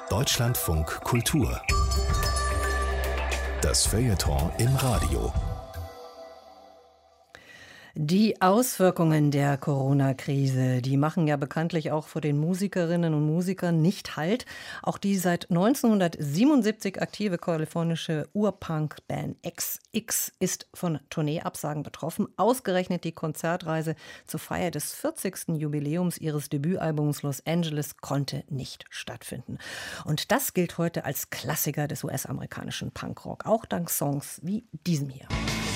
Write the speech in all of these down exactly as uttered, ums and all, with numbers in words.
Deutschlandfunk Kultur. Das Feuilleton im Radio. Die Auswirkungen der Corona-Krise, die machen ja bekanntlich auch vor den Musikerinnen und Musikern nicht Halt. Auch die seit neunzehnhundertsiebenundsiebzig aktive kalifornische Urpunk-Band X X ist von Tourneeabsagen betroffen. Ausgerechnet die Konzertreise zur Feier des vierzigsten Jubiläums ihres Debütalbums Los Angeles konnte nicht stattfinden. Und das gilt heute als Klassiker des U S-amerikanischen Punkrock, auch dank Songs wie diesem hier.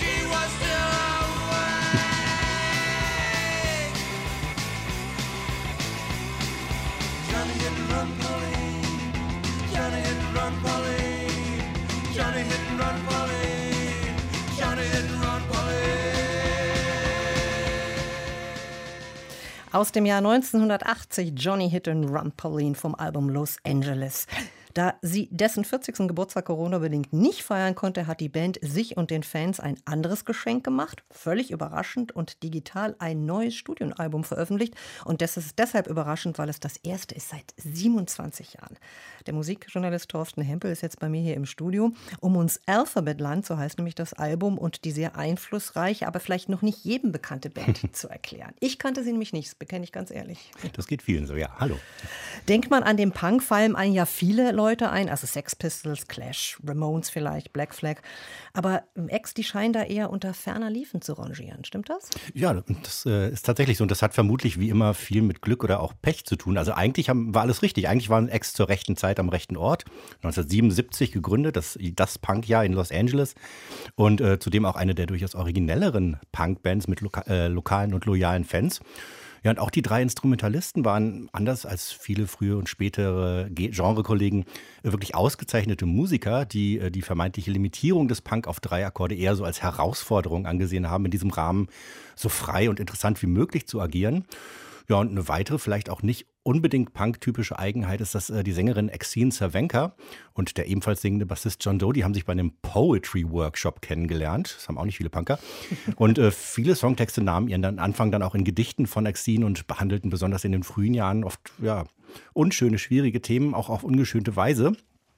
Aus dem Jahr neunzehnhundertachtzig Johnny Hit and Run Pauline vom Album Los Angeles. Da sie dessen vierzigsten Geburtstag Corona-bedingt nicht feiern konnte, hat die Band sich und den Fans ein anderes Geschenk gemacht. Völlig überraschend und digital ein neues Studioalbum veröffentlicht. Und das ist deshalb überraschend, weil es das erste ist seit siebenundzwanzig Jahren. Der Musikjournalist Thorsten Hempel ist jetzt bei mir hier im Studio, um uns Alphabet Land, so heißt nämlich das Album, und die sehr einflussreiche, aber vielleicht noch nicht jedem bekannte Band zu erklären. Ich kannte sie nämlich nicht, das bekenne ich ganz ehrlich. Das geht vielen so, ja. Hallo. Denkt man an den Punk, fallen einem ja viele Leute ein, also Sex Pistols, Clash, Ramones vielleicht, Black Flag. Aber X, die scheinen da eher unter ferner Liefen zu rangieren. Stimmt das? Ja, das äh, ist tatsächlich so. Und das hat vermutlich wie immer viel mit Glück oder auch Pech zu tun. Also eigentlich haben, war alles richtig. Eigentlich waren X zur rechten Zeit am rechten Ort. neunzehnhundertsiebenundsiebzig gegründet, das, das Punkjahr in Los Angeles. Und äh, zudem auch eine der durchaus originelleren Punkbands mit loka- äh, lokalen und loyalen Fans. Ja, und auch die drei Instrumentalisten waren, anders als viele frühe und spätere Genrekollegen, wirklich ausgezeichnete Musiker, die die vermeintliche Limitierung des Punk auf drei Akkorde eher so als Herausforderung angesehen haben, in diesem Rahmen so frei und interessant wie möglich zu agieren. Ja, und eine weitere, vielleicht auch nicht unbedingt punktypische Eigenheit ist, dass äh, die Sängerin Exene Cervenka und der ebenfalls singende Bassist John Doe, die haben sich bei einem Poetry-Workshop kennengelernt. Das haben auch nicht viele Punker. Und äh, viele Songtexte nahmen ihren dann Anfang dann auch in Gedichten von Exene und behandelten besonders in den frühen Jahren oft ja, unschöne, schwierige Themen, auch auf ungeschönte Weise.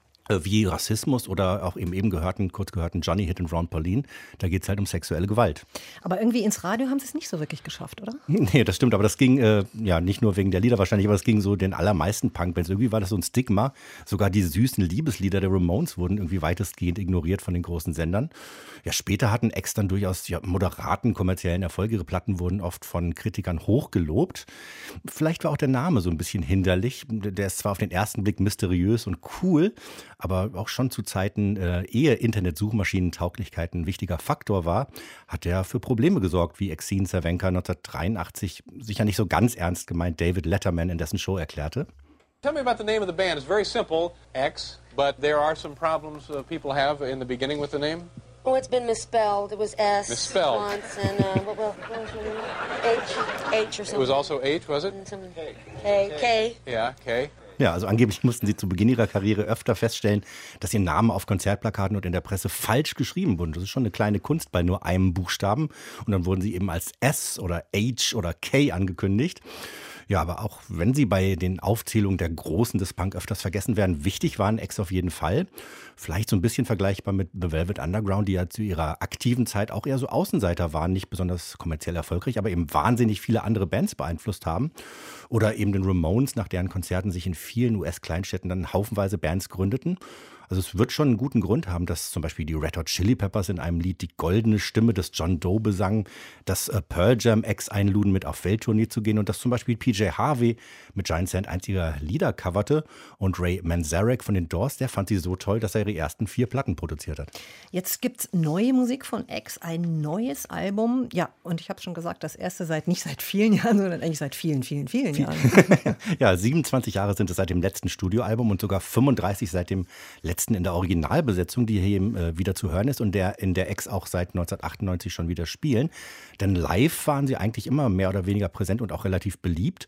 Wie Rassismus oder auch eben eben gehörten, kurz gehörten Johnny Hit and Run Pauline. Da geht es halt um sexuelle Gewalt. Aber irgendwie ins Radio haben sie es nicht so wirklich geschafft, oder? Nee, das stimmt. Aber das ging äh, ja nicht nur wegen der Lieder wahrscheinlich, aber das ging so den allermeisten Punkbands. Irgendwie war das so ein Stigma. Sogar die süßen Liebeslieder der Ramones wurden irgendwie weitestgehend ignoriert von den großen Sendern. Ja, später hatten X dann durchaus ja, moderaten kommerziellen Erfolg. Ihre Platten wurden oft von Kritikern hochgelobt. Vielleicht war auch der Name so ein bisschen hinderlich. Der ist zwar auf den ersten Blick mysteriös und cool, aber auch schon zu Zeiten, äh, ehe Internet-Suchmaschinentauglichkeit ein wichtiger Faktor war, hat er für Probleme gesorgt, wie Exene Cervenka neunzehnhundertdreiundachtzig sicher nicht so ganz ernst gemeint David Letterman in dessen Show erklärte. Tell me about the name of the band. It's very simple, X, but there are some problems uh, people have in the beginning with the name. Oh, it's been misspelled. It was S Misspelled. once, and uh, what, what, what was your name? H, H or something. It was also H, was it? And some- K, K. Yeah, K. Ja, also angeblich mussten sie zu Beginn ihrer Karriere öfter feststellen, dass ihr Name auf Konzertplakaten und in der Presse falsch geschrieben wurde. Das ist schon eine kleine Kunst bei nur einem Buchstaben. Und dann wurden sie eben als S oder H oder K angekündigt. Ja, aber auch wenn sie bei den Aufzählungen der Großen des Punk öfters vergessen werden, wichtig waren X auf jeden Fall. Vielleicht so ein bisschen vergleichbar mit The Velvet Underground, die ja zu ihrer aktiven Zeit auch eher so Außenseiter waren, nicht besonders kommerziell erfolgreich, aber eben wahnsinnig viele andere Bands beeinflusst haben. Oder eben den Ramones, nach deren Konzerten sich in vielen U S-Kleinstädten dann haufenweise Bands gründeten. Also es wird schon einen guten Grund haben, dass zum Beispiel die Red Hot Chili Peppers in einem Lied die goldene Stimme des John Doe besangen, dass äh, Pearl Jam X einluden, mit auf Welttournee zu gehen und dass zum Beispiel P J Harvey mit Giant Sand einziger Lieder coverte und Ray Manzarek von den Doors, der fand sie so toll, dass er ihre ersten vier Platten produziert hat. Jetzt gibt's neue Musik von X, ein neues Album. Ja, und ich habe schon gesagt, das erste seit nicht seit vielen Jahren, sondern eigentlich seit vielen, vielen, vielen Jahren. Ja, siebenundzwanzig Jahre sind es seit dem letzten Studioalbum und sogar fünfunddreißig seit dem letzten in der Originalbesetzung, die hier äh, wieder zu hören ist und der in der X auch seit neunzehnhundertachtundneunzig schon wieder spielen. Denn live waren sie eigentlich immer mehr oder weniger präsent und auch relativ beliebt.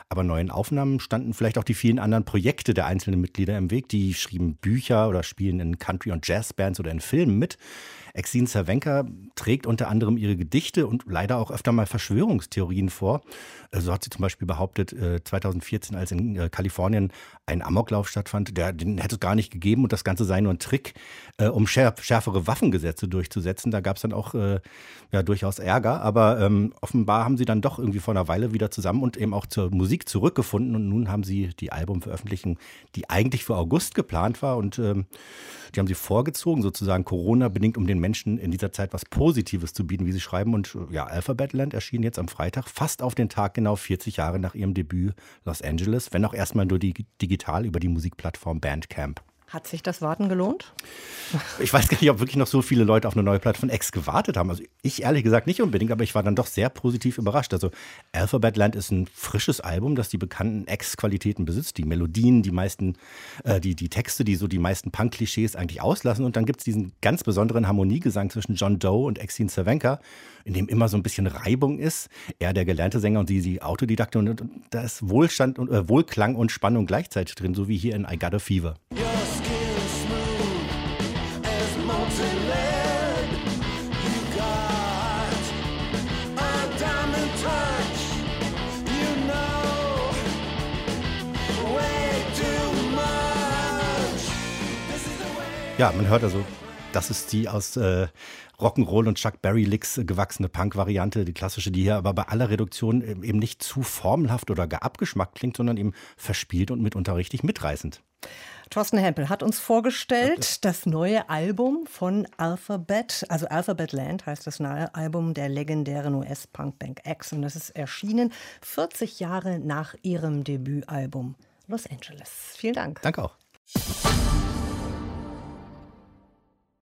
Aber neuen Aufnahmen standen vielleicht auch die vielen anderen Projekte der einzelnen Mitglieder im Weg. Die schrieben Bücher oder spielen in Country- und Jazzbands oder in Filmen mit. Exene Cervenka trägt unter anderem ihre Gedichte und leider auch öfter mal Verschwörungstheorien vor. So hat sie zum Beispiel behauptet, zweitausendvierzehn, als in Kalifornien ein Amoklauf stattfand, der, den hätte es gar nicht gegeben und das Ganze sei nur ein Trick, um schärf, schärfere Waffengesetze durchzusetzen. Da gab es dann auch ja, durchaus Ärger, aber ähm, offenbar haben sie dann doch irgendwie vor einer Weile wieder zusammen und eben auch zur Musik zurückgefunden und nun haben sie die Albumveröffentlichung, die eigentlich für August geplant war und ähm, die haben sie vorgezogen, sozusagen Corona-bedingt, um den Menschen in dieser Zeit was Positives zu bieten, wie sie schreiben. Und ja, Alphabet Land erschien jetzt am Freitag, fast auf den Tag genau vierzig Jahre nach ihrem Debüt Los Angeles, wenn auch erstmal nur die, digital über die Musikplattform Bandcamp. Hat sich das Warten gelohnt? Ich weiß gar nicht, ob wirklich noch so viele Leute auf eine neue Platte von X gewartet haben. Also ich ehrlich gesagt nicht unbedingt, aber ich war dann doch sehr positiv überrascht. Also Alphabet Land ist ein frisches Album, das die bekannten X-Qualitäten besitzt. Die Melodien, die meisten, äh, die, die Texte, die so die meisten Punk-Klischees eigentlich auslassen. Und dann gibt es diesen ganz besonderen Harmoniegesang zwischen John Doe und Exene Cervenka, in dem immer so ein bisschen Reibung ist. Er der gelernte Sänger und sie die Autodidakte. Und, und, und da ist Wohlstand und, äh, Wohlklang und Spannung gleichzeitig drin, so wie hier in I Got a Fever. Ja, man hört also, das ist die aus äh, Rock'n'Roll und Chuck Berry Licks gewachsene Punk-Variante, die klassische, die hier aber bei aller Reduktion eben nicht zu formelhaft oder gar abgeschmackt klingt, sondern eben verspielt und mitunter richtig mitreißend. Thorsten Hempel hat uns vorgestellt das neue Album von Alphabet, also Alphabet Land heißt das neue Album der legendären U S-Punkband X. Und das ist erschienen vierzig Jahre nach ihrem Debütalbum Los Angeles. Vielen Dank. Danke auch.